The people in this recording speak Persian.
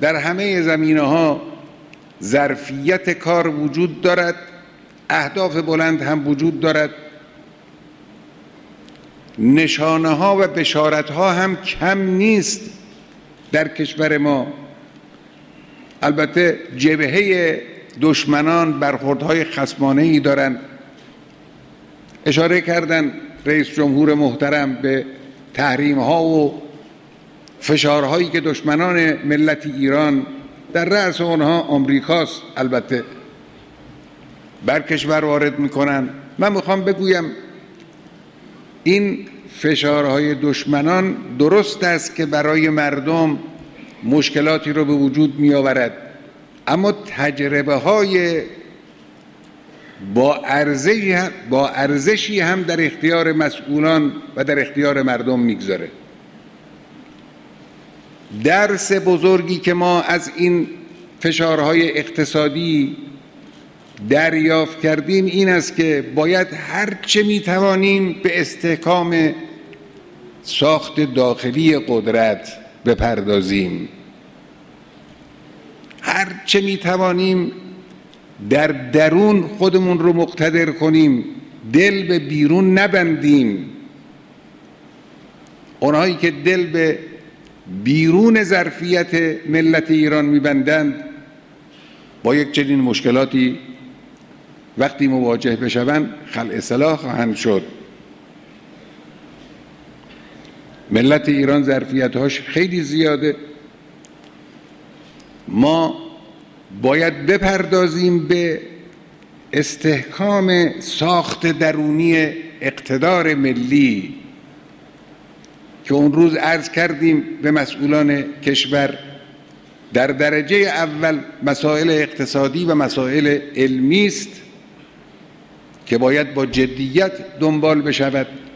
در همه زمینه‌ها ظرفیت کار وجود دارد، اهداف بلند هم وجود دارد، نشانه ها و بشارت ها هم کم نیست در کشور ما. البته جبهه دشمنان برخوردهای خصمانه‌ای دارند. اشاره کردن رئیس جمهور محترم به تحریم ها و فشارهایی که دشمنان ملت ایران، در رأس اونها آمریکاست، البته بر کشور وارد میکنن. من میخوام بگویم این فشارهای دشمنان درست است که برای مردم مشکلاتی رو به وجود می آورد، اما تجربه های با ارزشی هم در اختیار مسئولان و در اختیار مردم میگذاره. درس بزرگی که ما از این فشارهای اقتصادی دریافت کردیم این است که باید هر چه میتوانیم به استحکام ساخت داخلی قدرت بپردازیم، هر چه میتوانیم در درون خودمون رو مقتدر کنیم، دل به بیرون نبندیم. اونهایی که دل به بیرون ظرفیت ملت ایران میبندند با یک چنین مشکلاتی وقتی مواجه بشوند خلع سلاح خواهند شد. ملت ایران ظرفیت‌هاش خیلی زیاده. ما باید بپردازیم به استحکام ساخت درونی اقتدار ملی که اون روز عرض کردیم به مسئولان کشور در درجه اول مسائل اقتصادی و مسائل علمی است که باید با جدیت دنبال بشود.